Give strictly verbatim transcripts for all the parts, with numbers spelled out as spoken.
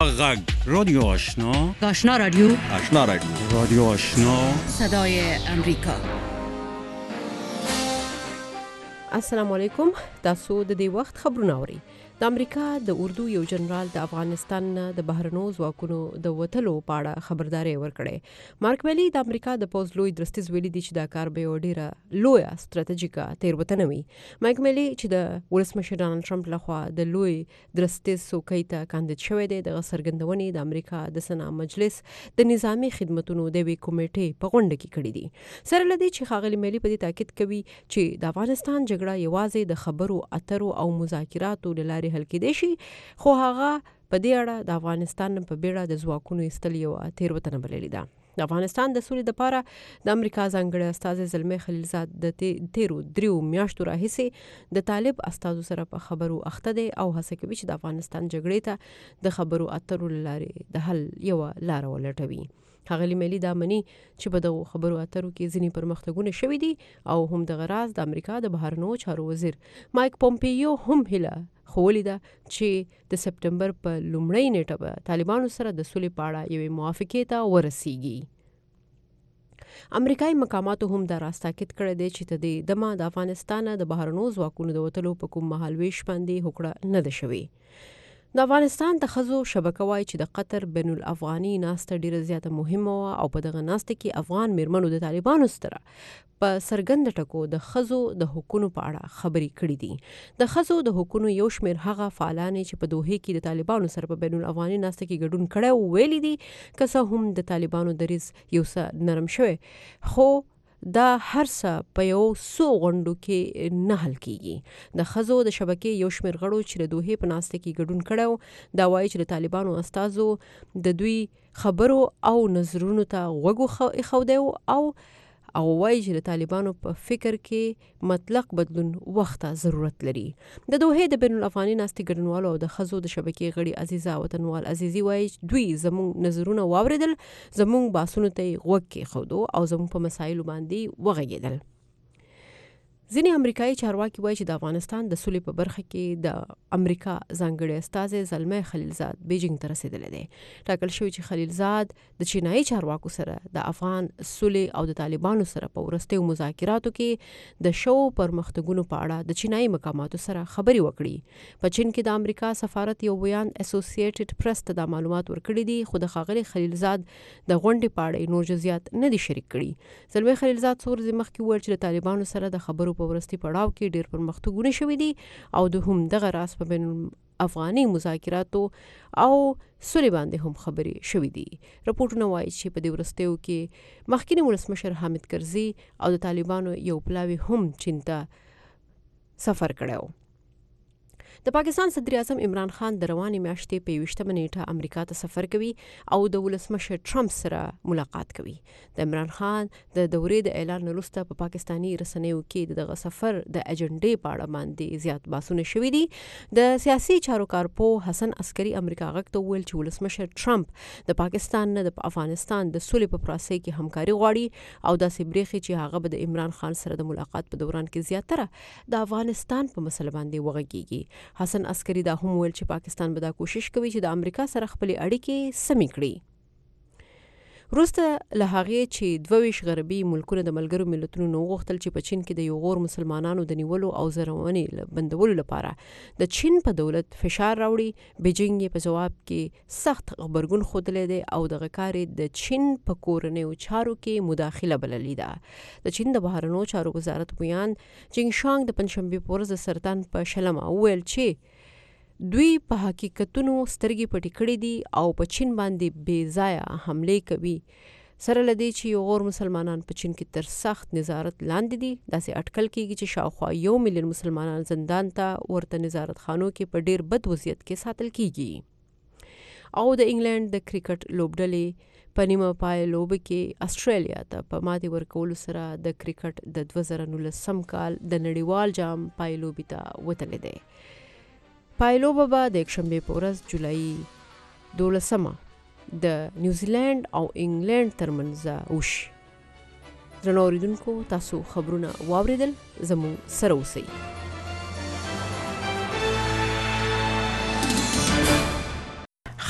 غږ رادیو آشنا آشنا رادیو آشنا رادیو رادیو آشنا صدای امریکا. السلام علیکم. تاسو د دې وخت خبرونه اورئ. د امریکا د اردو یو جنرال د افغانستان د بهرنو ځواکونو د وټلو په اړه خبرداري ورکړې. مارک ویلي د امریکا د پوز لوی درستیز ویلي دی چې دا کار به ډیره لویه ستراتیژیکه تیروتنه وي. مایک ویلي چې د ولسمشر ډانلډ ټرمپ لخوا د لوی درستیز څوکۍ ته کاندید شوی دی، د څرګندونې د امریکا د سنا مجلس د نظامی خدماتو د وی کمیټې په غونډه کې کړې دي. سره لدی چې خاغلی ملي په دې تاکید کوي چې د افغانستان جګړه یوازې د خبرو اترو او مذاکراتو لارې حل کېدای شي، خو هغه په دې اړه د افغانستان په بیړه د ځواکونو ایستل یو تیروتنه بللې ده. د افغانستان د سولې لپاره د امریکا ځانګړي استازي زلمي خلیلزاد د تیرو دریو میاشتو راهیسې د طالب استازو سره په خبرو اخته دي او هڅه کوي چې د افغانستان جګړې ته د خبرو اترو لارې د حل یو لار ولټوي. هغه ملي دا مني چې په دغه خبرو اترو کې ځینې پرمختګونه شوي دي او هم د غراز د امریکا د بهرنو چارو وزیر مایک پومپیو هم هله خولی ده چې د سپټمبر په لومړۍ نیټه به طالبانو سره د سولې په اړه یوې موافقې ته ورسیږي. امریکایي مقاماتو هم دا راستاکید کړی دی چې د دې دمه د افغانستان د بهرنو ځواکونو د وټلو په کوم مهالویش باندې هوکړه نه ده شوې. د افغانستان د ښځو شبکه وایي چې د قطر بین الافغاني ناسته ډیره زیاته مهمه وه او په دغه ناسته کې افغان میرمنو د طالبانو سره په څرګند ټکو د ښځو د حقونو په اړه خبرې کړې دي. د ښځو د حقونو یو شمېر هغه فعالانې چې په دوحې کې د طالبانو سره په بین الافغاني ناسته کې ګډون کړی ویلي دي که څه هم د طالبانو دریځ یو څه نرم شوی، خو دا هر څه په یو څو غونډو کې نه حل کیږي. د ښځو د شبکې یو شمېر غړو چې د دوحې په ناسته کې ګډون کړی دا وایي چې د طالبانو استازو د دوی خبرو او نظرونو ته غوږ ایښودی او او وایي چې د طالبانو په فکر کې مطلق بدلون وخت ضرورت لري. د دوحې د بین الافغاني ناستې ګډونوالو او د ښځو د شبکې غړي عزیزه وطنوال عزیزي وایي دوی زموږ نظرونه واوریدل، زموږ بحثونو ته یې غوږ کېښودو او زموږ په مسایلو باندې وغږېدل. ځینې امریکایي چارواکي وایي چې د افغانستان د سولې په برخه کې د امریکا ځانګړي استازی زلمي خلیلزاد بیجینګ ته رسېدلی دی. ټاکل شوی چې خلیلزاد د چینایي چارواکو سره د افغان سولې او د طالبانو سره په وروستیو مذاکراتو کې د شوو پرمختګونو په اړه د چینایي مقاماتو سره خبرې وکړي. په چین کې د امریکا سفارت یو بیان اسوسییټډ پریس ته دا معلومات ورکړي دي، خو د ښاغلي خلیلزاد د غونډې په اړه نور جزئیات نه دي شریک کړي. زلمي خلیلزاد څو ورځې مخکې وویل چې د طالبانو سره د خبرو په ورستي پړاو کې ډیر پرمختګونه شوي دي او د هم دغه راز په بین افغاني مذاکراتو او سولې باندې هم خبرې شوي دي. رپورټونه وایي چې په دې ورستیو کې مخکینی ولسمشر حامد کرزي او د طالبانو یو پلاوی هم چین ته سفر کړی و. د پاکستان صدر اعظم عمران خان د روانې میاشتې په یویشتمه نیټه امریکا ته سفر کوي او د ولسمشر ټرمپ سره ملاقات کوي. د عمران خان د دورې د اعلان وروسته په پاکستاني رسنیو کې دغه سفر د اجنډې په اړه باندې زیات بحثونه شوي دي. د سیاسي چارو کارپوه حسن عسکري امریکا غږ ته وویل چې ولسمشر ټرمپ د پاکستان نه د افغانستان د سولې په پروسې کې همکاري غواړي او داسې بریښي چې هغه به د عمران خان سره د ملاقات په دوران کې زیاتره د افغانستان په مسله باندې وغږیږي. حسن عسکری دا هم ویل چې پاکستان به دا کوشش کوي چې د امریکا سره خپل اړیکې سمې کړي. وروسته له هغې چې دوه ویشت غربي ملکونه د ملګرو ملتونو نه وغوښتل چې په چین کې د یو غور مسلمانانو د نیولو او زرونې بندولو لپاره د چین په دولت فشار راوړي، بیجینګ یې په جواب کې سخت غبرګون ښودلی دی او دغه کار د چین په کورنیو چارو کې مداخله بللې ده. د چین د بهرنیو چارو وزارت بیان جینګ شانګ د پنجشنبې په ورځ د سرطان په شلمه وویل چې دوی په حقیقتونو سترګې پټې کړې دي او په چین باندې بې ځایه حملې کوي. سره له دې چې یو غور مسلمانان په چین کې تر سخت نظارت لاندې دي، داسې اټکل کېږي چې شاوخوا یو میلیون مسلمانان زندان ته ورته نظارت خانو کې په ډیر بد وضعیت کې ساتل کېږي. او د انګلند د کرکټ لوبډلې په نیمه پای لوبه کې استرالیا ته په ماتې ورکولو سره د کرکټ د دوه زره نولسم کال د نړیوال جام پای لوبې ته وتلی دی. پایلوبه به د یکشنبې په ورځ جولای دولسمه د نیوزیلند او انګلند ترمنځ وشي. درنو اوریدونکو، تاسو خبرونه واوریدل، زموږ سره اوسئ.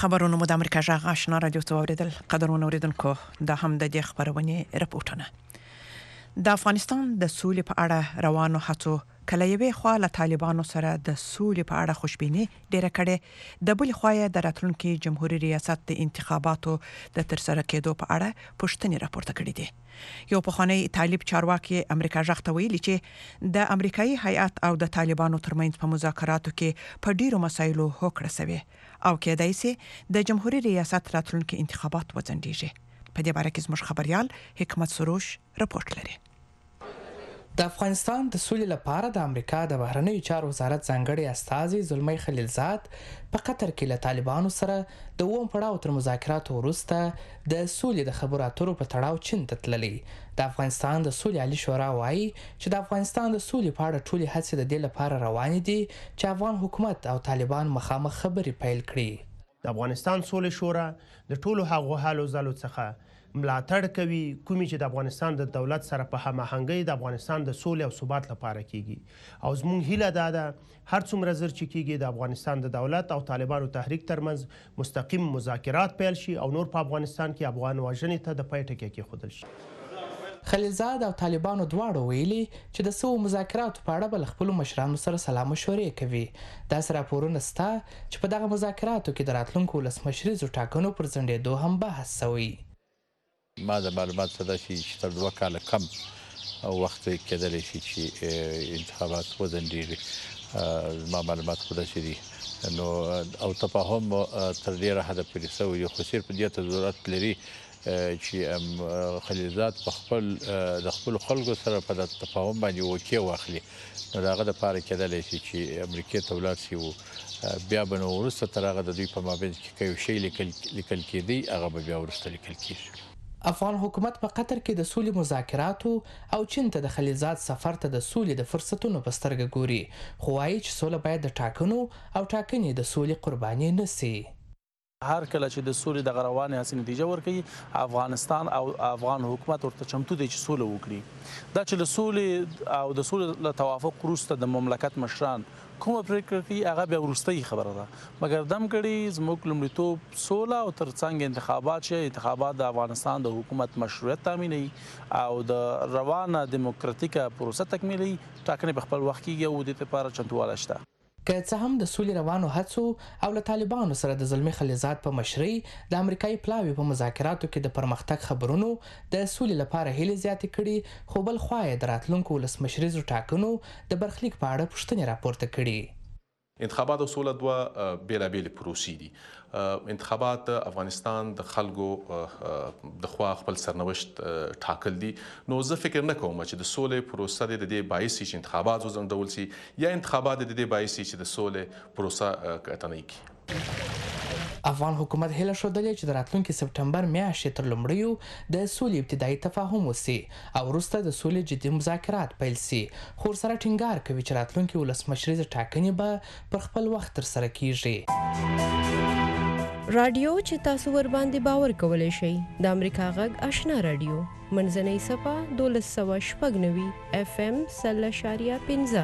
خبرونه مو د امریکا جغ آشنا رادیو ته اوریدل قدرونه اوریدونکو د هم د دې خبرونه رپورټونه د افغانستان د سولې په اړه روانو هڅو کله یوې خوا له طالبانو سره د سولې په اړه خوشبيني ډیره کړې د بل خوا د راتلونکي جمهوریت ریاست د انتخاباتو د ترسره کېدو په اړه پوښتنې راپورته کړې دي یو پخوانی طالب چارواکي امریکا جغ ته ویلي چې د امریکایي هیئات او د طالبانو ترمنځ په مذاکراتو کې په ډیرو مسایلو هوکړه شوه او کېدای شي د جمهوریت ریاست راتلونکي انتخابات وځنډیږي په دې باره کې زموږ خبريال حکمت سروش رپورټ لري د افغانستان د سولې لپاره د امریکا د بهرنیو چارو وزارت ځانګړي استازي زلمی خلیلزاد په قطر کې له طالبانو سره د اووم پړاو تر مذاکراتو وروسته د سولې د خبرو اترو په تړاو چین ته تللي د افغانستان د سولې عالی شورا وایي چې د افغانستان د سولې په اړه ټولې هڅې د دې لپاره روانې دي چې افغان حکومت او طالبان مخامخ خبرې پیل کړي د افغانستان سولې شورا د ټولو هغو حالو ځلو څخه ملاتړ کوي کومي چې د افغانستان د دولت سره په هماهنګۍ د افغانستان د سولې او ثبات لپاره کیږي او زموږ هیله دا ده هر څومره زر چې کیږي د افغانستان د دولت او طالبانو تحریک ترمنځ مستقیم مذاکرات پیل شي او نور په افغانستان کې افغان وژنې ته د پای ټکی کېښودل شي خلیلزاد او طالبانو دواړو ویلي چې د سو مذاکراتو په اړه بل خپل مشرانو سره سلا مشورې کوي داسې راپورونه ستا چې په دغه مذاکراتو کې د راتلونکو ولسمشریزو ټاکنو پر ځنډېدو هم بحث شوی ما د معلومات څخه چې تر دوه کاله کم وخت کېدلی شي چې انتخابات وځنډیږي ما معلومات خو داسې دي نو او تفاهم تر ډیره حده پورې شوی خو صرف دې ته ضرورت لري چې خلیلزاد په خپل د خپل خلکو سره په تفاهم باندې وکي واخلي نو داغه د پاره کېدلی شي چې امریکا ته ولاړ شي او بیا به نو وروسته تر هغه د دوی په مابین کې کوم شی لیکل کېدی هغه به بیا وروسته لیکل کېږي افغان حکومت په قطر کې د سولې مذاکراتو او چین ته د خلیلزاد سفر ته د سولې د فرصتونو په سترګه ګوري خو وايي چې سوله باید د ټاکنو او ټاکنې د سولې قرباني نه سي هر کله چې د سولې د غروانې هڅې نتیجه ورکړي افغانستان او افغان حکومت ورته چمتو دی چې سوله وکړي دا چې له سولې او د سولې له توافق وروسته د مملکت مشران کومه پریکړه کوي هغه بیا وروستۍ خبره ده مګر دم کړي زموږ لومړیتوب سوله او ترڅنګ انتخابات شي انتخابات د افغانستان د حکومت مشروعیت تامینوي او د روانه دیموکراتیکه پروسه تکمیلي ټاکنې په خپل وخت کې یو د لپاره چمتواله شته که څه هم د سولې روانو هڅو او له طالبانو سره د زلمی خلیلزاد په مشرۍ د امریکایي پلاوي په مذاکراتو کې د پرمختګ خبرونو د سولې لپاره هیلې زیاتې کړي خو بل خوا یې د راتلونکو ولسمشریزو ټاکنو د برخلیک په اړه پوښتنې راپورته کړي انتخابات او سوله دوه بیلابیل پروسې دي انتخابات افغانستان د خلکو د خوا خپل سرنوشت ټاکل دي نو زه فکر نه کوم چې د سولې پروسه د دې باعث چې انتخابات وځنډول شي یا انتخابات د دې باعث چې د سولې پروسه کټنۍ کی افغان حکومت هیله شودلې چې د راتلونکي سپټمبر میاشتې تر لومړیو د سولې ابتدایي تفاهم وسی او وروسته د سولې جدي مذاکرات پیل شي خو سره ټینګار کوي چې راتلونکي ولسمشریزه ټاکنې به پر خپل وخت تر سره کیږي رادیو چې تاسو ور باندې باور کولای شئ د امریکا غږ آشنا رادیو منځنۍ صفه دولس سوه شپږ نوي اف ام سل اشاریه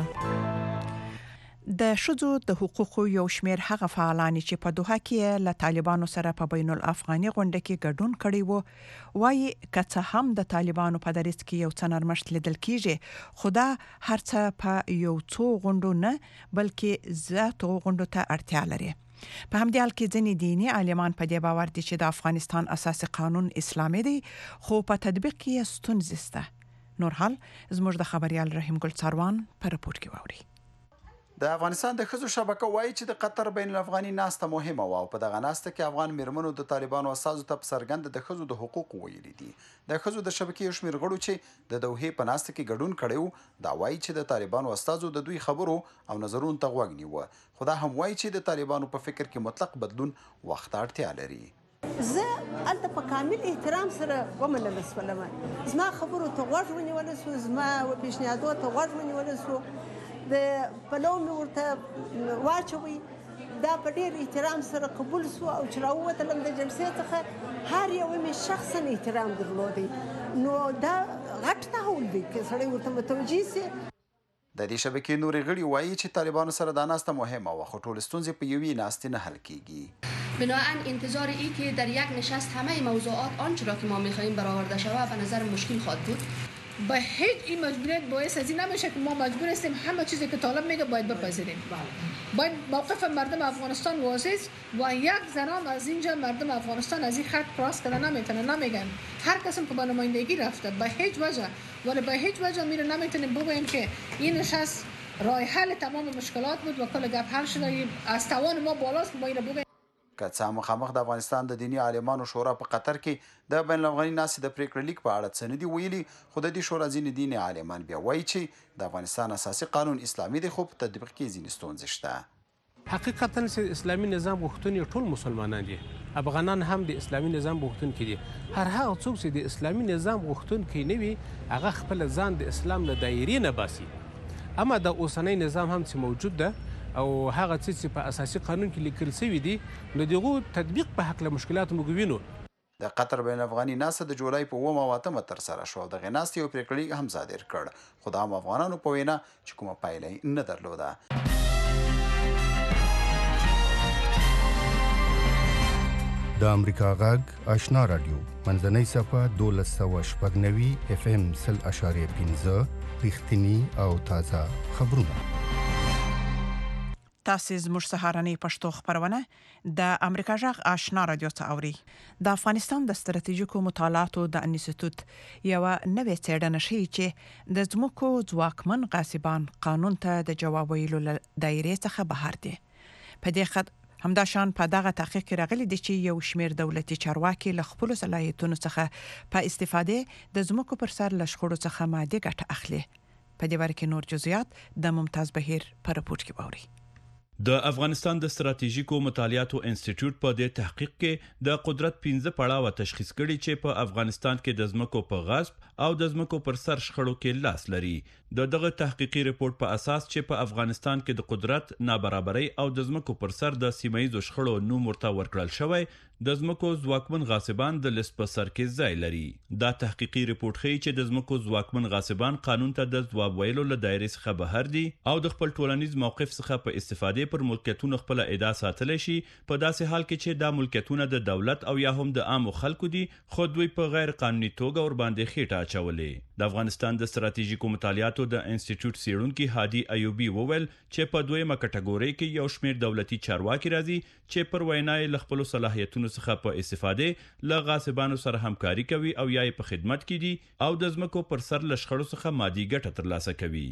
پنځه د شذو د حقوقو یو شمیر هغه فعالان چې په دوحه کې له طالبانو سره په بین الافغاني غونډه کې ګډون کړی وو وايي کڅه هم د طالبانو په دریس کې یو څه نرمښت لیدل کیږي خدا هرڅه په یو څو غونډو نه بلکې زیاتو غونډو ته اړتیا لري په همدې حال کې ځینې دیني عالمان په دې باور دي چې د افغانستان اساسي قانون اسلامي دی خو په تطبیق کې ستونزې شته نور حال زموږ د خبريال رحیم ګل څاروان په رپورت کې ووري د افغانستان د ښځو شبکه وایي چې د قطر بین الافغاني ناسته مهمه وه او په دغه ناسته کې افغان میرمنو د طالبانو استازو ته په څرګنده د ښځو د حقوقو ویلي دي د ښځو د شبکې یو شمېر غړو چې د دوحې په ناسته کې ګډون کړی و دا وایي چې د طالبانو استازو د دوی خبرو او نظرونو ته غوږ نیوه خو دا هم وایي چې د طالبانو په فکر کې مطلق بدلون وخت ته اړتیا لري زه هلته په کامل احترام سره ومنله شولم زما خبرو ته غوږ ونیولی سو زما پیشنهادو ته غوږ ونیولی سو د پلو مې ورته واچوي دا په ډېر احترام سره قبول سو او چې راووتلم د جلسې څخه هر یو مې شخصا احترام درلودی نو دا غټ تحول دی که سړی ورته متوجه سي د دې شبکې نورې غړي وایي چې طالبانو سره دا ناسته مهمه وه خو ټولې ستونزې په یوې ناستې نه حل کیږي بنابراین انتظار ای که در یک نشست همه موضوعات آنچه را که ما می‌خواهیم برآورده شود به نظر مشکل خواهد بود. با هیچ این مجبوریت باعث از این نمیشه که ما مجبور هستیم همه چیزی که طالب میگه باید بپذیریم. باید موقف مردم افغانستان واضح است و یک زنان از اینجا مردم افغانستان از این خط کراس کردن نمیتونه، نمیگن هر کسی که به نمایندگی رفته به هیچ وجه ولی به هیچ وجه میره نمیتونیم بگیم که این نشست راه حل تمام مشکلات بود و کل گپ حل شده از توان ما بالاست که باید بگیم. که څه مخامخ د افغانستان د دینی عالمانو شورا په قطر کې د بین الافغاني ناستې د پریکړې لیک په اړه څه نه دي ویلي، خو د دې شورا ځینې دیني عالمان بیا وایي چې د افغانستان اساسي قانون اسلامي دی خو په تطبیق کې ځینې ستونزې شته. حقیقتا اسلامي نظام غوښتونکي ټول مسلمانان دي، افغانان هم د اسلامي نظام غوښتونکي دي. هر هغه څوک چې د اسلامي نظام غوښتونکي نه وي هغه خپل ځان د اسلام له دایرې نه باسي. اما د اوسنۍ نظام هم چې موجود ده او هغه څه چې په اساسي قانون کې لیکل شوي دي نو دغه تطبیق په حق له مشکلات موږ وینو. د قطر بین الافغاني ناسته د جولای په اوومه او اتمه ترسره شوه او دغې ناستې یو پریکړه لیک هم صادر کړ، خو د عام افغانانو په وینا چې کومه پایله یې نه درلوده. د امریکا غږ آشنا رادیو منځنۍ صفحه دولس سوه شپږ نوي اف ام سل اشاریه پنځه رښتیني او تازه خبرونه. تاسو زموږ سهارنۍ پښتو خبرونه د امریکا غږ آشنا رادیو ته اوري. د افغانستان د ستراتیژیکو مطالعاتو د انسټیټیوټ یو نوې څېړنه ښیي چې د ځمکو ځواکمن غاصبان قانون ته د جواب ویلو دایرې څخه بهر دي. په دې خاطر همداشان په دغه تحقیق کې راغلي دي چې یو شمېر دولتي چارواکي له خپلو صلاحیتونو څخه په استفاده د ځمکو پر سر له شخړو څخه مادي ګټه اخلي. په دې باره کې نور جزئیات د ممتاز بهیر په رپورټ کې باوري. د افغانستان د ستراتیژیکو مطالعاتو انسټیټیوټ په دې تحقیق کې د قدرت پنځه پړاوه تشخیص کړي چې په افغانستان کې د ځمکو په غصب او د ځمکو پر سر شخړو کې لاس لري. د دغه تحقیقي رپورت په اساس چې په افغانستان کې د قدرت نابرابرۍ او د ځمکو پر سر د سیمایي شخړو نوم ورته ورکړل شوی، د ځمکو ځواکمن غاصبان د لیست په سر کې ځای لري. دا تحقیقي رپورت ښیي چې د ځمکو ځواکمن غاصبان قانون ته د ځواب ویلو له دایرې څخه بهر دي او د خپل ټولنیز موقف څخه په استفادې پر ملکیتونو خپل ادعا ساتلی شي، په داسې حال کې چې دا ملکیتونه د دولت او یا هم د عامو خلکو دي خو دوی په غیر قانوني توګه ورباندې خېټه اچولې. د افغانستان د ستراتیژیکو مطالعاتو د انسټیټیوټ څېړونکي هادي ایوبي وویل چې په دویمه کټګورۍ کې یو شمېر دولتي چارواکي راځي چې پر وینا یې له خپلو صلاحیتونو څخه په استفاده له غاصبانو سره همکاري کوي او یا یې په خدمت کې دي او د ځمکو پر سر له شخړو څخه مادي ګټه ترلاسه کوي.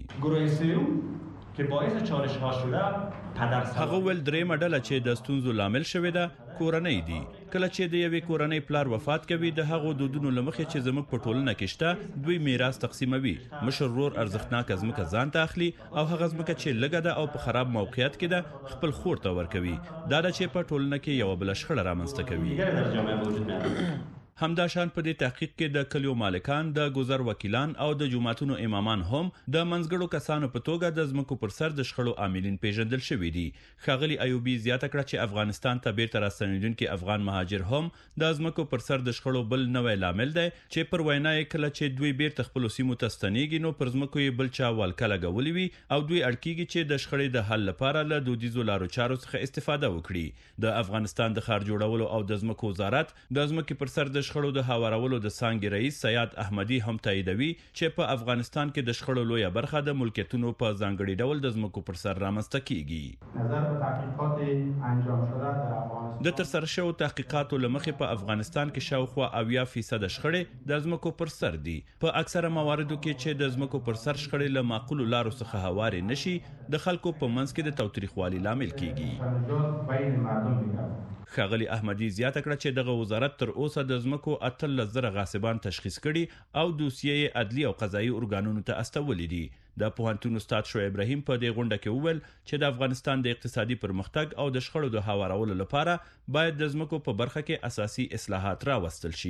هغه ول درېمه ډله چې د ستونزو لامل شوې ده کورنۍ دي. کله چې د یوې کورنۍ پلار وفات کوي د هغو دودونو له مخې چې زموږ په ټولنه کې شته دوی میراث تقسیموي. مشر ورور ارزښتناکه ځمکه ځان ته اخلي او هغه ځمکه چې لږه ده او په خراب موقعیت کې ده خپل خور ته ورکوي. دا ده چې په ټولنه کې یوه بله شخړه رامنځته کوي. همداشان په دې تحقیق کې د کلیو مالکان، د ګذر وکیلان او د جماعتونو امامان هم د منځګړو کسانو په توګه د ځمکو پر سر د شخړو عاملین پیژندل شوي دي. ښاغلي ایوبي زیاته کړه چې افغانستان ته بیرته راستنېدونکي افغان مهاجر هم د ځمکو پر سر د شخړو بل نوی لامل دی چې پر وینا یې کله چې دوی بیرته خپلو سیمو ته ستنېږي نو پر ځمکو یې بل چا ولکه لګولې وي او دوی اړ کېږي چې د شخړې د حل لپاره له دودیزو لارو چارو څخه استفاده وکړي. د افغانستان د ښار جوړولو او د ځمکو وزارت د ځمکې پر سر د شخړو د هوارولو د څانګې رئیس سیاد احمدي هم تاییدوي چې په افغانستان کې د شخړو لویه برخه د ملکیتونو په ځانګړي ډول د ځمکو پر سر رامنځته کیږي. نظر په تحقیقات انجام شده در افغانستان د ترسره شوو تحقیقاتو له مخې په افغانستان کې شاوخوا اویا فیصد شخړې د ځمکو پر سر دي. په اکثره مواردو کې چې د ځمکو پر سر شخړې له معقولو لارو څخه هوارې نشي د خلکو په منځ کې د تاوتریخوالي لامل کیږي. ښاغلي احمدي زیاته کړه چې دغه وزارت تر اوسه د ځمکو اتلس زره غاصبان تشخیص کړي او دوسیې یې عدلي او قضایي ارګانونو ته استولې دي. د پوهنتون استاد شعیب ابراهیم په دې غونډه کې وویل چې د افغانستان د اقتصادي پرمختګ او د شخړو د هوارولو لپاره باید د ځمکو په برخه کې اساسي اصلاحات راوستل شي.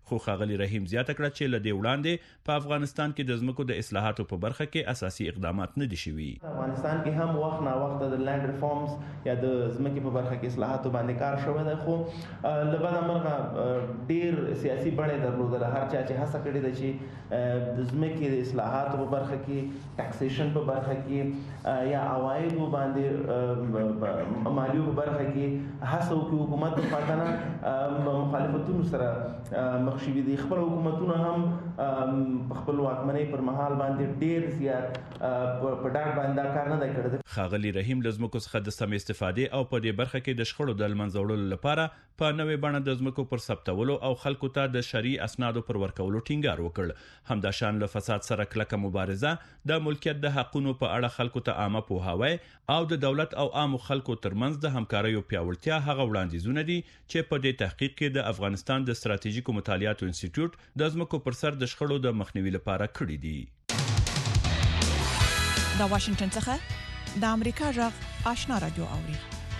خو ښاغلي رحیم زیاته کړه چې له دې وړاندې په افغانستان کې د ځمکو د اصلاحاتو په برخه کې اساسي اقدامات نه دي شوي. افغانستان کې هم وخت نا وخت د لینډ ریفارمز یا د ځمکې په برخه کې اصلاحاتو باندې کار شوی دی، خو له بده مرغه ډیر سیاسي بڼې درلودله. هر چا چې هڅه کړې ده چې د ځمکې د اصلاحاتو په برخه کې، ټاکسیشن په برخه کې یا عوایدو باندې مالیو په برخه کې هڅه وکړي، حکومت په پاتنه مخالفتونو سره مخ شوي دي. خپل حکومتونه هم په خپل واکمنۍ پر مهال باندې ډیر زیات په ډاډ باندې کار نه دی کړی. ښاغلي رحیم له ځمکو څخه د سمې استفادې او په دې برخه کې د شخړو د له منځه وړلو لپاره په نوې بڼه د ځمکو پر ثبتولو او خلکو ته د شرعي اسنادو پر ورکولو ټینګار وکړ. همداشان له فساد سره کلکه مبارزه، د ملکیت د حقونو په اړه خلکو ته عامه پوهاوی او د دولت او عامو خلکو ترمنځ د همکاریو پیاوړتیا هغه وړاندیزونه دي چې په دې تحقیق کې د افغانستان د ستراتیژیکو مطالعاتو انسټیټیوټ د ځمکو پر سر د شخړو د مخنیوي لپاره کړي دي. د واشنگټن څخه د امریکا غږ آشنا رادیو اوري.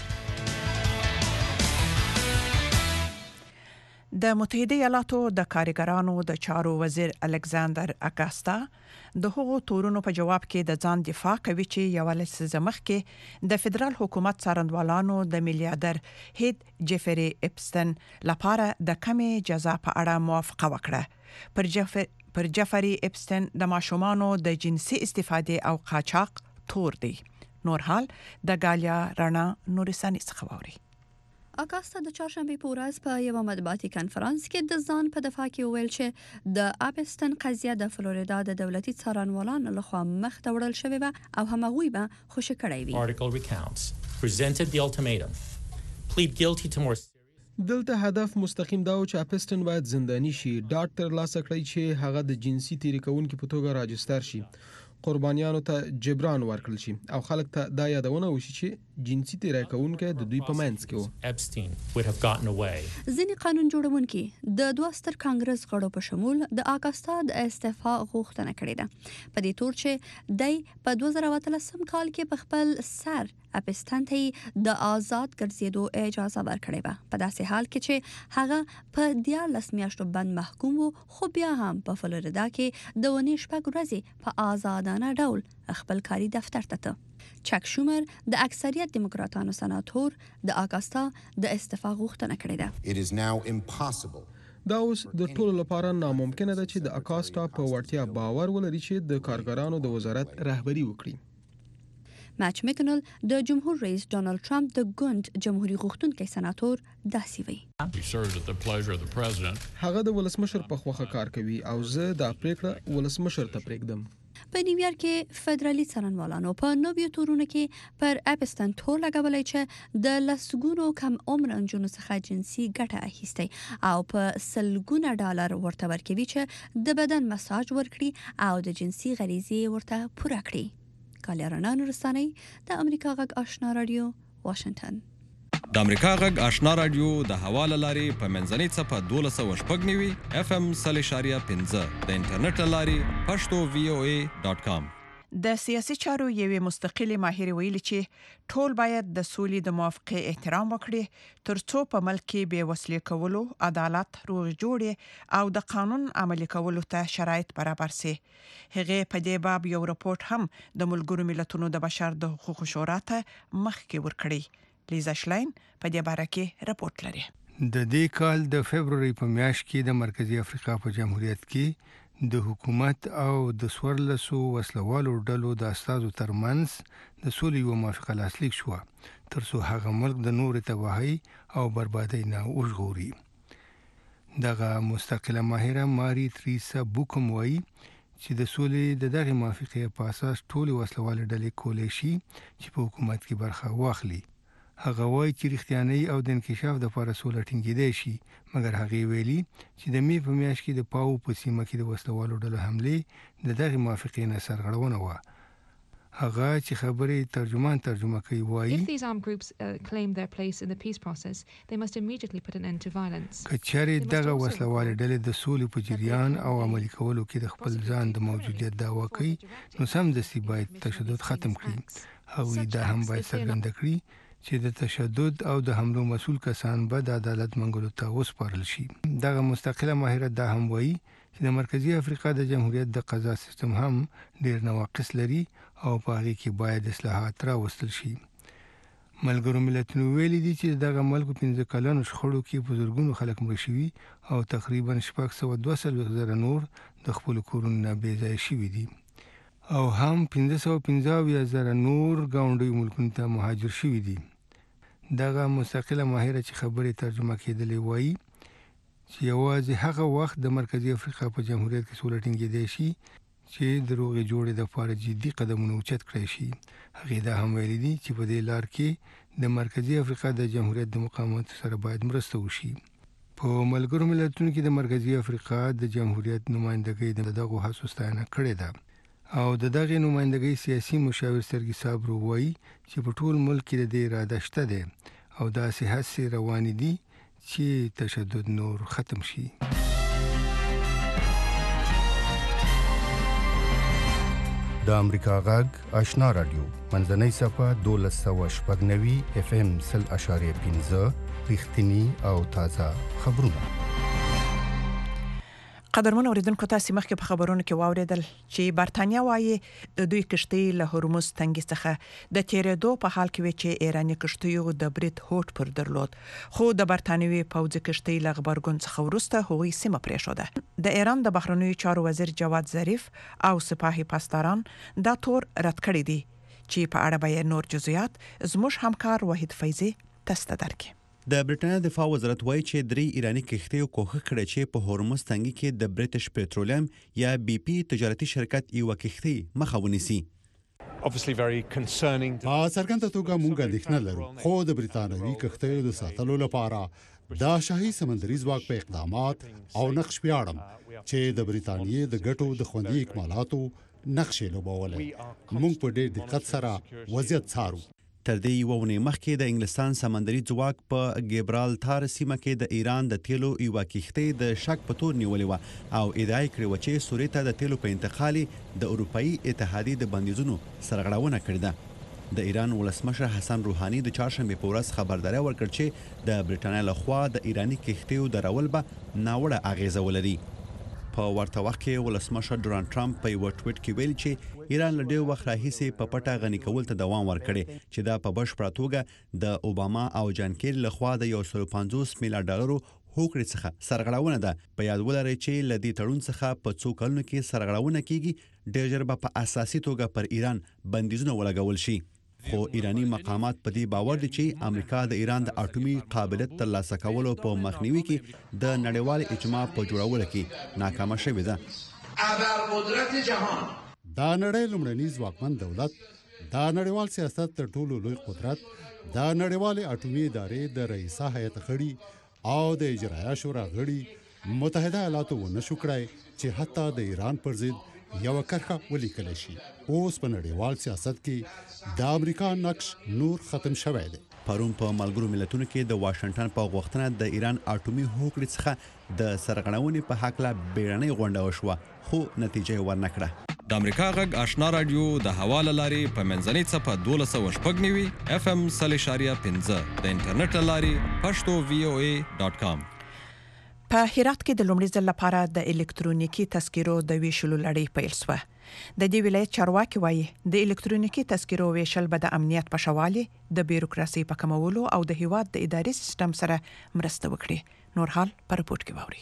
د متحده ایالاتو د کارګرانو د چارو وزیر الکساندر اګاستا د هغو تورونو په جواب کې د ځان دفاع کوي چې یو لسیزه مخکې د فدرال حکومت څارنوالانو د میلیارډر هید جیفری اپستن لپاره د کمې جزا په اړه موافقه وکړه. پر جیفری پر جیفری اپستن د ماشومانو د جنسي استفادې او قاچاق تور دی. نور حال د غالیا رانا نورسانی څخه ووري. اګاستا د چهارشنبه په ورځ په یو مطبوعاتي کنفرانس کې د ځان په دفاع کې ویل چې د اپستن قضیه د فلوریدا د دولتي څارنوالانو لخوا مخ ته وړل شوې و او همغوی به خوشی کړی وي. Article recounts presented the ultimatum plead guilty to more. دلته هدف مستقیم دا و چې اپستن باید زندانی شي، ډاکټر لاسه کړی چې هغه د جنسي تیری کوونکو په توګه راجستر شي، قربانیانو ته جبران ورکړل شي او خلک ته دا یادونه وشي چې جنسي تیری کوونکي د دوی په منځ کې وو. Epstein would have gotten away. ځینې قانون جوړونکي د دوه ستر کانګرس غړو په شمول د اګاستا د استعفا غوښتنه کړې ده په دې تور چې دای په دوه زره اتلسم کال کې په خپل سر اپستن ته د آزاد ګرځېدو اجازه ورکړې و، په داسې حال کې چې هغه په دیارلس میاشتو بند محکوم وو، خو بیا هم په فلوریدا کې د ونې شپږ ورځې په آزادانه ډول خپل کاري دفتر ته ته. چک شومر د اکثریت دیموکراتانو سناتور د اګاستا د استعفا غوښتنه کړې ده. It is now impossible. دا اوس د ټولو لپاره ناممکنه ده چې د اګاستا په وړتیا باور ولري چې د کارګرانو د وزارت رهبری وکړي. ماچ میکنل د جمهور رئیس ډونالد ټرمپ د ګوند جمهوریت غوښتونکي سناتور داسې وی. هغه د ولسمشر په خوخه کار کوي او زه د پریکړه ولسمشر ته پریږدم. په نیویارک کې فدرالي څارنوالانو په نویو تورونو کې پر اپستن تور لګولای چې د لسګونو کم عمر انجونو څخه جنسي ګټه اخیستی او په سلګونه ډالر ورته ورکوي چې د بدن مساج ورکړي او د جنسي غریزې ورته پوره کړي. کالیارانا نورستاني د امریکا غږ آشنا رادیو واشنگټن. د امریکا غږ آشنا رادیو د حواله لاري په منځنۍ صفه دولس سوه شپږ نوي اف ام صلی شاریه پنځه د انټرنیټ لاري پښتو وی او ای ډاټ کام. د سیاسي چارو یوې مستقلې ماهر ویلي چې ټول باید د سولې د موافقې احترام وکړي ترڅو په ملک کې بې وسلې کولو، عدالت، روغ جوړې او د قانون عملي کولو ته شرایط برابر سي. هغه په دې باب یو راپورټ هم د ملګرو ملتونو د بشر د حقوقو شورا ته مخکې ورکړی. لیزا شلاین په دې باره کې راپورټ لري. د دې کال د فبرवरी په میاشت کې د مرکزی افریقا په جمهوریت کې د حکومت او د سورلسو وسلوالو ډلو د استازو ترمنځ د سولې یو موافقه لاسلیک شو ترڅو هغه ملک د نور تباہي او بربادۍ نه وژغوري. دغه مستقله ماهره ماري تریسا بوکم وایي چې د سولې د دغه موافقې په اساس ټول وسلوال ډلې کولای شي چې په حکومت کې برخه واخلي. هغه وایي چې رښتیاني او د انکشاف د لپاره سوله ټینګېدای شي، مګر هغه ویلي چې د می په میاشت کې د پاو په سیمه کې د وسلوالو ډلو حملې د دغه موافقې نه سرغړونه وه. هغه چې خبرې ترجمان ترجمه کوي وایي If these armed groups uh, claim their place in the peace process, they must immediately put an end to violence. کچاري دغه وسلوال ډلې د سولې په جریان او عملي کولو کې د خپل ځان د موجودیت دعوا کوي، نو سم دستي باید تشدد ختم کړي. هغوی دا هم باید څرګنده کړي چې د تشدد او د حملو مسول کسان به د عدالت منګولو ته وسپارل شي. دغه مستقله ماهره دا هم وایي چې د مرکزی افریقا د جمهوریت د قضا سیستم هم ډیر نواقص لري او په هغه کې باید اصلاحات راوستل شي. ملګرو ملتونو ویلي دي چې دغه ملک په پنځه کلونو شخړو کې په زرګونو خلک مړه شوي او تقریبا شپږ سوه دوه څلوېښت زره نور د خپلو کورونو نه بې ځایه شوي دي او هم پنځه سوه پنځه اویا زره نور ګاونډیو ملکونو ته مهاجر شوي دي. دغه مستقله ماهره چې خبرې ترجمه کېدلې وایي چې یوازې هغه وخت د مرکزی افریقا په جمهوریت کې سوله ټینګېدی شي چې د روغې جوړې دپاره جدي قدمونه اوچت کړی شي. هغې دا هم ویلي دي چې په دې لار کې د مرکزی افریقا د جمهوریت د مقاماتو سره باید مرسته وشي. په ملګرو ملتونو کې د مرکزی افریقا د جمهوریت نمایندګۍ د دغو هڅو ستاینه کړې ده او د دغې نمایندګۍ سیاسي مشاور سرګي صابرو وایي چې په ټول ملک کې د دې اراده شته ده او داسې هڅې روانې دي چې تشدد نور ختم شي. د امریکا غږ آشنا رادیو منځنۍ صفه دولس سوه شپږ نوي اف ام سل اشاریه پنځه رښتینی او تازه خبرونه. قدرمن اوریدونکو تاسو مخکې په خبرونو کې واوریدل چې برتانیا وايي د دوی کشتۍ له هرمز تنګي څخه د تیرېدو په حال کې وي چې ایراني کشتیو د برید هوټ پر درلود خو د برتانیوي پوځي کشتۍ له غبرګون څخه وروسته هغوی سیمه پرېښوده. د ایران د بهرنیو چارو وزیر جواد ظریف او سپاهي پاسداران دا تور رد کړی دي چې په اړه به نور جزئیات زموږ همکار وحید فیضي تاسو ته درکړي. د برټانیا دفاع وزارت وایي چې درې ایرانی کښتیو کوښښ کړی چې په هرمز تنګي کې د بریټیش پټرولیم یا بی پی تجارتي شرکت یو کښتۍ مخه ونیسي. په څرګنده توګه موږ اندېښنه لرو خو د برتانوي کښتیو د ساتلو لپاره دا شاهي سمندري ځواک په اقدامات او نقش ویاړم چې د برتانیې د ګټو د خوندي اکمالاتو نقشې لوبولې. موږ په ډېر دقت سره وضعیت څارو. تر دې یوه اونۍ مخکې د انګلستان سمندري ځواک په ګیبرالتار سیمه کې د ایران د تیلو یوه کښتۍ د شک په تور نیولې وه او ادعا یې کړې وه چې سوریې ته د تیلو په انتقال د اروپایي اتحادیې د بندیزونو سرغړونه کړې ده. د ایران ولسمشر حسن روحاني د چهارشنبې په ورځ خبرداری ورکړ چې د برټانیا لخوا د ایراني کښتیو درول به ناوړه اغیزه ولري. په ورته وخت کې ولسمشر ډونالډ ټرمپ په یو ټویټ کې ویل چې ایران له ډېر وخت راهیسې په پټه غني کول ته دوام ورکړي چې دا په بشپړه توګه د اوباما او جان کیری لخوا د یو سل پنځوس میلیارډ ډالرو هوکړې څخه سرغړونه ده. په یاد ولرئ چې له دې تړون څخه په څو کلونو کې سرغړونه کیږي ډېر ژر به په اساسي توګه پر ایران بندیزونه ولګول شي. خو ایرانی مقامات په دې باور دي چې امریکا د ایران د اټومي قابلیت ترلاسه کولو په مخنیوي کې د نړیوال اجماع په جوړولو کې ناکامه شوې ده. ابرقدرت جهان دا نړۍ لومړنی ځواکمن دولت، دا نړیوال سیاست تر ټولو لوی قدرت، دا نړیوال اټومي ادارې د رئیسه هیئت غړي او د اجرایه شورا غړي متحده ایالاتو ونشو کړای چې حتی د ایران پر ضد یو کرخه ولیکل شي. اوس په نړیوال سیاست کې د امریکا نقش نور ختم شوی دی. پرون په ملګرو ملتونو کې د واشنگټن په غوښتنه د ایران اټومي هوکړې څخه د سرغړونې په هکله بیړنۍ غونډه وشوه خو نتیجه یې ورنکړه. د امریکا غږ آشنا رادیو د هوا له لارې په منځنۍ څپه دولس سوه شپږ نوي اف ام سل اشاریه پنځه د انټرنیټ له لارې پښتو وی او ای ډاټ کام. په هرات کې د لومړي ځل لپاره د الکترونیکي تذکرو د ویشلو لړۍ پیل شوه. د دې ولایت چارواکي وایي د الکترونیکي تذکرو ویشل به د امنیت په ښه والي، د بیروکراسي په کمولو او د هیواد د اداري سیستم سره مرسته وکړي. نور حال په رپورټ کې واوري.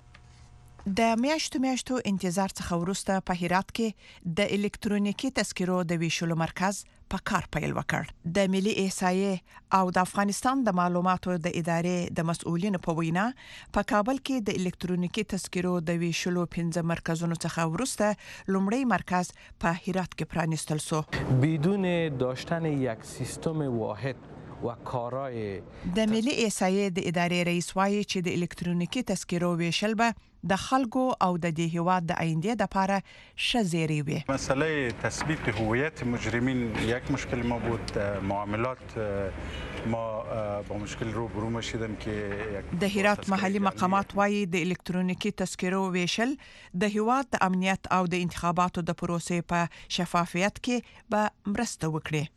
د میاشتو میاشتو انتظار څخه وروسته په هرات کې د الکترونیکي تذکرو د ویشلو مرکز په کار پیل وکړ. د ملي احصایې او د افغانستان د معلوماتو د ادارې د مسؤلینو په وینا په کابل کې د الکترونیکي تذکرو د ویشلو پنځه مرکزونو څخه وروسته لومړی مرکز په هرات کې پرانیستل شو. بدون داشتن یک سیستم واحد و کارای د ملي احصایې د ادارې رئیس وایي چې د الکترونیکي تذکرو ویشل به د خلکو او د دې هیواد د آینده لپاره ښه زیری وي. مسئله تثبیت هویت مجرمین یک مشکل ما بود. معاملات ما با مشکل روبرو شدیم که د هرات محلي مقامات وایي د الکترونیکي تذکرو ویشل د هیواد د امنیت او د انتخاباتو د پروسې په شفافیت کې به مرسته وکړي.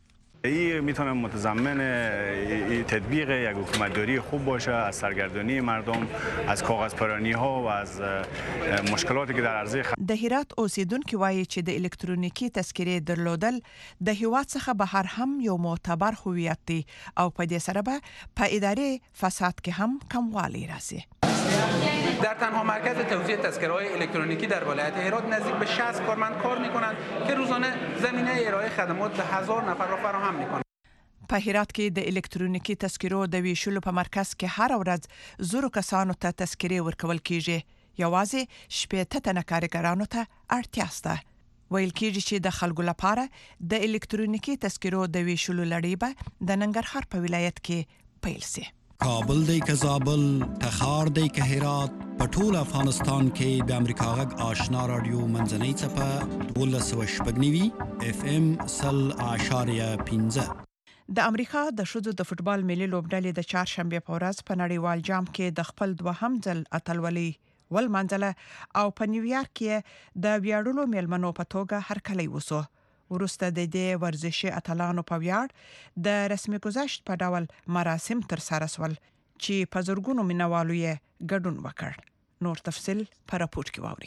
این میتونه متضمن تطبیق یک حکومتداری خوب باشه، از سرگردانی مردم، از کاغذ پرانی ها و از مشکلاتی که در عرضه د هرات اوسیدونکو وایي چې د الکترونیکی تذکرې درلودل د هیواد څخه بهر هم یو معتبر هویت دی او په دې سره به په اداري فساد کې هم کموالی راسي. در تنها مرکز توزیع تذکره‌های الکترونیکی در ولایت هرات نزدیک به شصت کارمند کار می‌کنند که روزانه زمینه ارائه خدمات به هزار نفر را فراهم می‌کنند. په هرات کې د الکترونیکی تذکرو د ویشلو په مرکز کې هر ورځ زرو کسانو ته تذکرې ورکول کیږي. یوازې شپږ تنه کارګرانو ته اړتیا شته. ویل کیږي چې د خلکو لپاره د الکترونیکی تذکرو د ویشلو لړۍ به د ننګرهار په ولایت کې پیل شي. کابل دی که زابل، تخار دی که هرات، په ټول افغانستان کې د امریکا غږ آشنا رادیو منځنۍ څپه دولس سوه شپږ نوي اف ام سل اعشاریه پنځه. د امریکا د ښځو د فوټبال ملي لوبډلې د چهارشنبه په ورځ په نړیوال جام کې د خپل دوهم ځل اتلولۍ ولمنځله او په نیویارک کې د ویاړلو میلمنو په توګه هرکلی وسو. وروسته د دې ورزشي اتلانو په ویاړ د رسمي گذشت په ډول مراسم تر سره شول چې په زرګونو مینوالو یې ګډون وکړ. نور تفصیل په راپور کې واوري.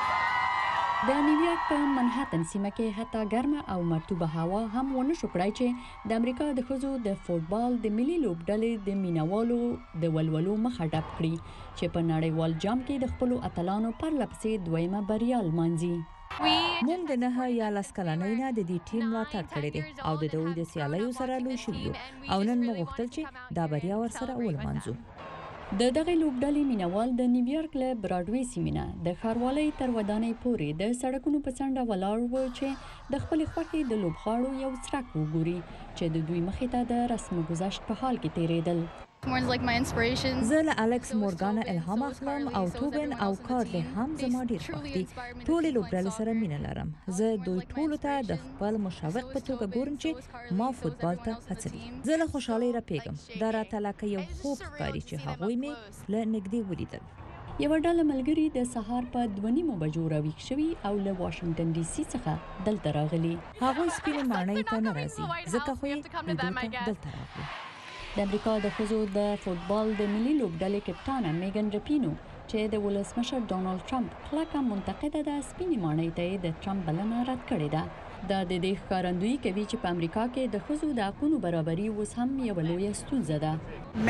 د نیویارک په منهټن سیمه کې حتی ګرمه او مرطوبه هوا هم ونه شو کړای چې د امریکا د ښځو د فوټبال د ملي لوبډلې د مینوالو د ولولو مخه ډپ کړي چې په نړیوال جام کې د خپلو اتلانو پرلپسې دویمه بریا لمانځي. موږ د نه یا لس کلنۍ نه د دې ټیم ملاتړ کړی دی او د دوی د سیالیو سره لوی شوي یو او نن موږ غوښتل چې دا بریا ورسره ولمانځو. د دغه لوبډلې مینوال د نیویارک له براډوي سیمې نه د ښاروالۍ تر ودانۍ پورې د سړکونو په څنډه ولاړ وو چې د خپلې خوښې د لوبغاړو یو څرک وګوري چې د دوی مخې ته د رسم گذشت په حال کې تیرېدل. زه له الکس مورګان الهام اخلم او توبن او کارل هم زما ډیر خوښ دي. ټولې لوبډلې سره مینه لرم. زه دوی ټولو ته د خپل مشوق په توګه ګورم چې ما فوتبال ته هڅوي. زه له خوشحالۍ راپیږم. دا راته لکه یو خوب ښکاري چې هغوی مې له نږدې ولیدل. یو ډله ملګري د سهار په دوه نیمو بجو راویښ شوي او له واشنگټن ډي سي څخه دلته راغلي. هغوی سپینې ماڼۍ ته نه راځي ځکه خو یې لیدو ته دلته راغلي. د امریکا د ښځو د فوټبال د ملي لوبډلې کپټانه میګن رپینو چې د ولسمشر ډونالد ټرمپ کلکه منتقده ده سپینې ماڼۍ ته د ټرمپ بلنه رد کړې ده. دا د دې ښکارندویي کوي چې په امریکا کې د ښځو د حقونو برابري اوس هم یوه لویه ستونزه ده.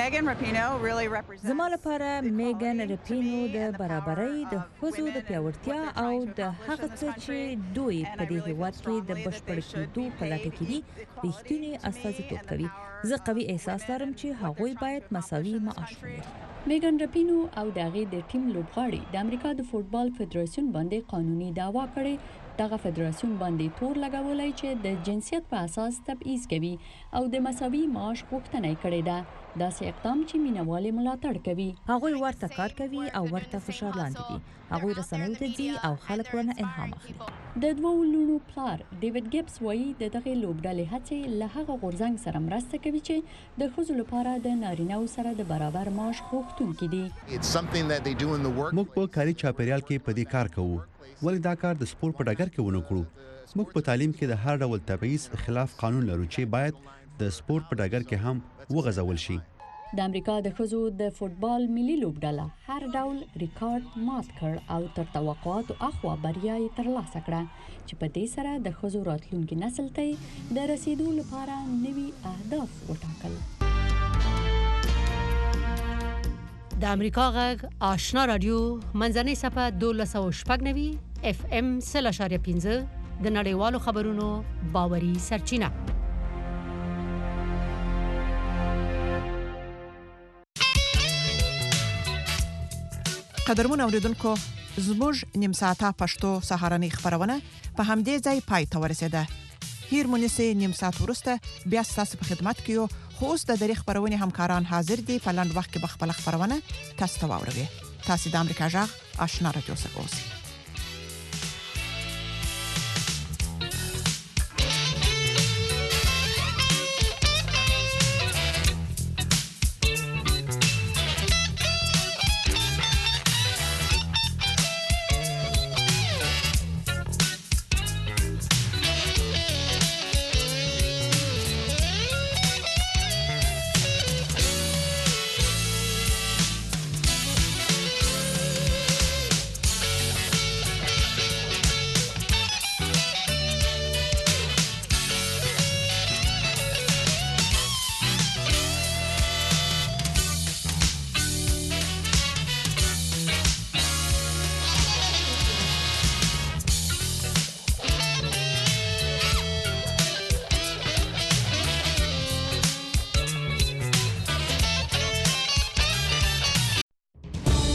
زما لپاره میګن رپینو د برابرۍ د ښځو د پیاوړتیا او د هغه څه چې دوی په دې هیواد کې د بشپړ کېدو په لټه کې دي رښتینی استازیتوب کوي. زه قوي احساس لرم چې هغوی باید مساوي معاش ولري. میګن رپینو او د هغې د ټیم لوبغاړي د امریکا د فوټبال فدراسیون باندې قانوني دعوا کړې. دغه فدراسیون باندې تور لګولای چې د جنسیت په اساس تبعیض کوي او د مساوي معاش غوښتنه کړې ده. داسې اقدام چې مینوالې ملاتړ کوي. هغوی ورته کار کوي او ورته فشار لاندې دي. هغوی رسنیو ته ځي او خلک ورنه الهام اخلي. د دوو لونو پلار ډیوډ ګیبس وایي د دغه لوبډلې هڅې له هغه غورځنګ سره مرسته کوي چې د ښځو لپاره د نارینه‌و سره د برابر معاش غوښتونکي دي. موږ په کاري چاپیریال کې په دې کار کوو. ولې دا کار د سپورت په ډګر کې ونه کړو؟ موږ په تعلیم کې د هر ډول تبعیض خلاف قانون لرو چې باید د سپورت په ډګر کې هم وغځول شي. د امریکا د ښځو د فوټبال ملي لوبډله هر ډول ریکارډ مات کړ او تر توقعاتو اخوا بریا یې ترلاسه کړه چې په دې سره د ښځو راتلونکي نسل ته د رسیدو لپاره نوي اهداف وټاکل. د امریکا غږ آشنا رادیو منځنۍ صفه دولس سوه شپږ نوي اف ام سل اعشاریه پنځه د نړیوالو خبرونو باوري سرچینه. قدرمن اوریدونکو زموږ نیم ساعته پښتو سهارنۍ خبرونه په همدې ځای پای ته ورسېده. هیر مونږه نیم ساعت وروسته بیا تاسو په خدمت کې یو خو اوس د دری خبرونه همکاران حاضر دي په لاند وخت کې بخپل خبرونه تاسو ته واوروي. تاسو د امریکا غږ آشنا رادیو څخه اوسئ.